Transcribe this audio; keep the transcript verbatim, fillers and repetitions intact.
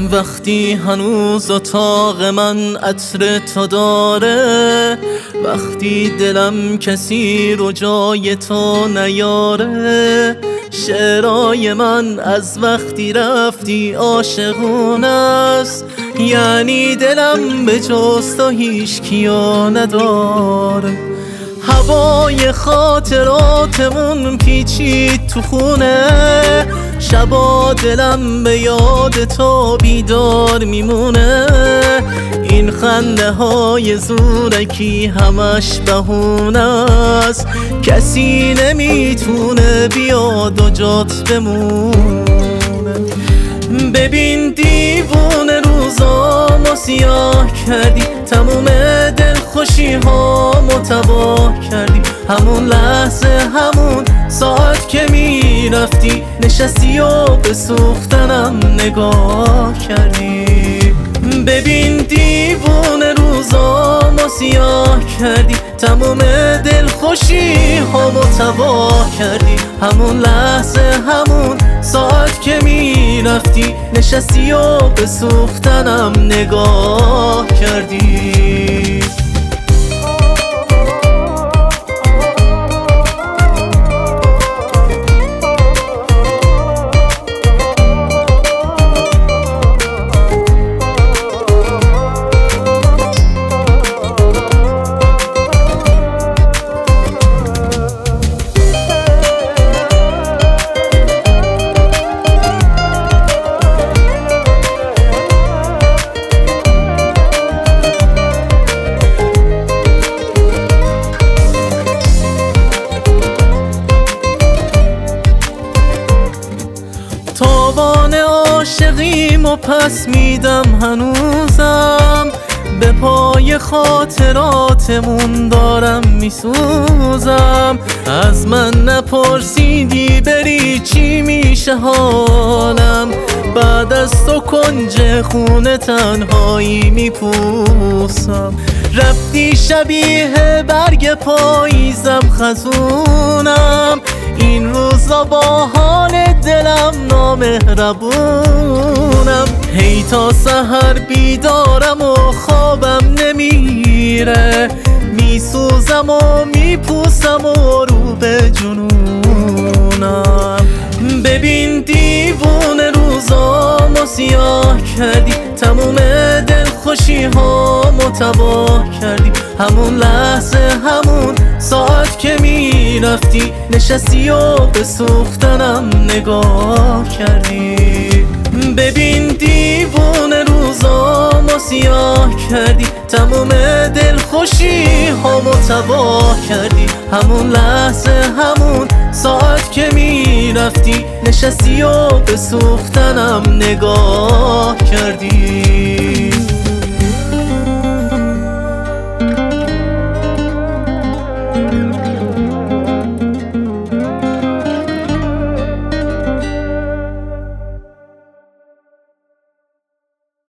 وقتی هنوز اتاق من عطر تو داره، وقتی دلم کسی رو جای تو نیاره، شعرهای من از وقتی رفتی عاشقونه است، یعنی دلم به جز تو هیچ کیو نداره. هوای خاطراتمون پیچید تو خونه، شبا دلم به یاد تو بیدار میمونه. این خنده های زورکی همش بهونه است، کسی نمیتونه بیاد و جات بمونه. ببین دیوونه روزامو سیاه کردی، تموم دلخوشی هامو تباه کردی. همون لحظه همون ساعت که میرفتی نشستی و به سوختنم نگاه کردی. ببین دیوونه روزامو سیاه کردی، تموم دلخوشی هامو تباه کردی. همون لحظه همون ساعت که میرفتی نشستی و به سوختنم نگاه کردی. تاوان عاشقیمو پس میدم هنوزم، به پای خاطراتمون دارم میسوزم. از من نپرسیدی بری چی میشه حالم، بعد از تو کنج خونه تنهایی میپوسم. رفتی شبیه برگ پاییزم خزونم، این روزا با حال دلم نامهربونم. هی تا سحر بیدارم و خوابم نمیره، میسوزم و میپوسم و رو به جنونم. ببین دیوونه روزامو سیاه کردی، تموم دلخوشی هامو تباه کردی. همون لحظه همون ساعت که میرفتی نشستی و به سوختنم نگاه کردی. ببین دیوونه روزامو سیاه کردی، تموم دلخوشی هامو تباه کردی. همون لحظه همون ساعت که میرفتی نشستی و به سوختنم نگاه کردی.